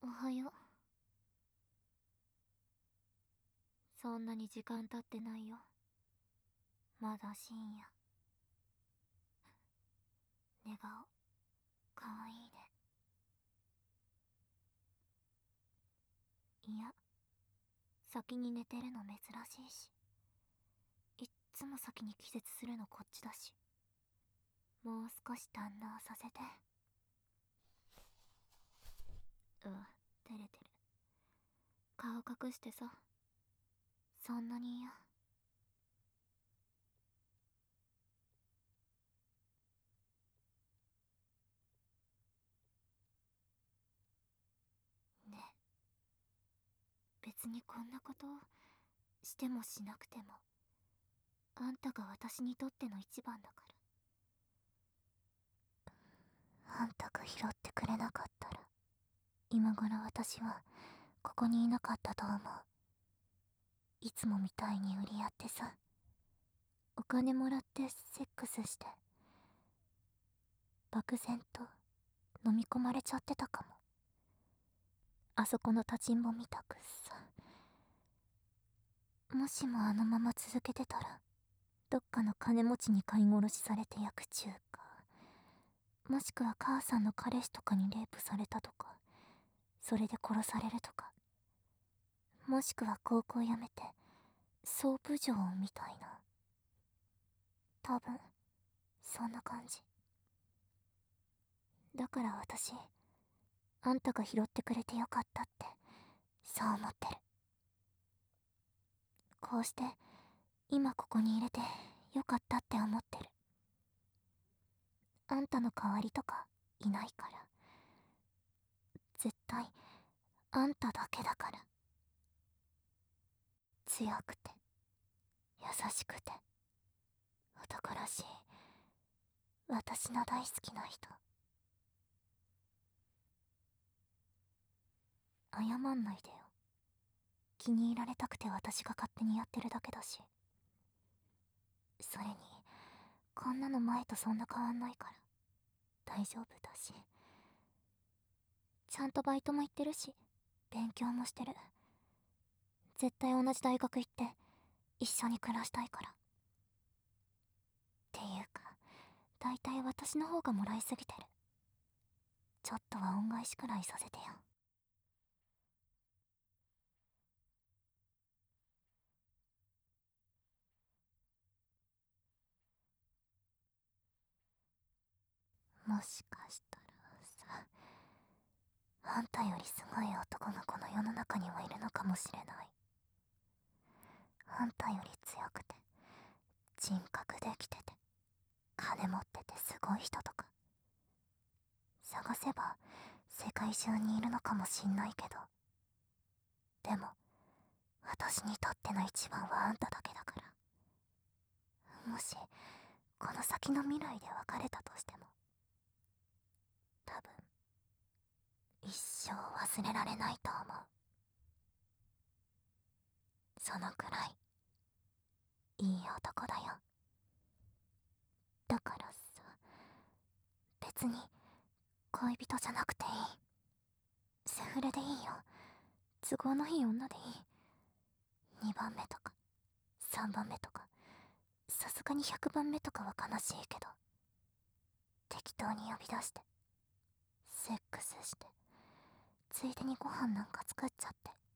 おはよう。そんなに時間経ってないよ。まだ深夜。寝顔、かわいいね。いや、先に寝てるの珍しいし。いっつも先に気絶するのこっちだし。もう少し堪能させて。照れてる。顔隠してさ。そんなに嫌。ね。別にこんなことしてもしなくても、あんたが私にとっての一番だから。あんたが拾ってくれなかったら、今頃私はここにいなかったと思う。いつもみたいに売り合ってさ、お金もらってセックスして、漠然と飲み込まれちゃってたかも。あそこの立ちんぼみたくさ。もしもあのまま続けてたら、どっかの金持ちに飼い殺しされて薬中か、もしくは母さんの彼氏とかにレイプされたとか、それで殺されるとか、もしくは高校辞めて総部長みたいな。多分そんな感じだから。私、あんたが拾ってくれてよかったってそう思ってる。こうして今ここに入れてよかったって思ってる。あんたの代わりとかいないから。絶対あんただけだから。強くて優しくて男らしい、私の大好きな人。謝んないでよ。気に入られたくて私が勝手にやってるだけだし。それにこんなの前とそんな変わんないから大丈夫だし。ちゃんとバイトも行ってるし、勉強もしてる。絶対同じ大学行って一緒に暮らしたいから。っていうか、大体私の方がもらいすぎてる。ちょっとは恩返しくらいさせてよ。もしかしたらさ、あんたよりすごい男がこの世の中にはいるのかもしれない。あんたより強くて人格できてて金持っててすごい人とか、探せば世界中にいるのかもしんないけど、でも私にとっての一番はあんただけだから。もしこの先の未来で別れたとしても、多分一生忘れられないと思う。そのくらいいい男だよ。だからさ、別に恋人じゃなくていい。セフレでいいよ。都合のいい女でいい。2番目とか3番目とか、さすがに100番目とかは悲しいけど、適当に呼び出してセックスして、ついでにご飯なんか作っちゃって、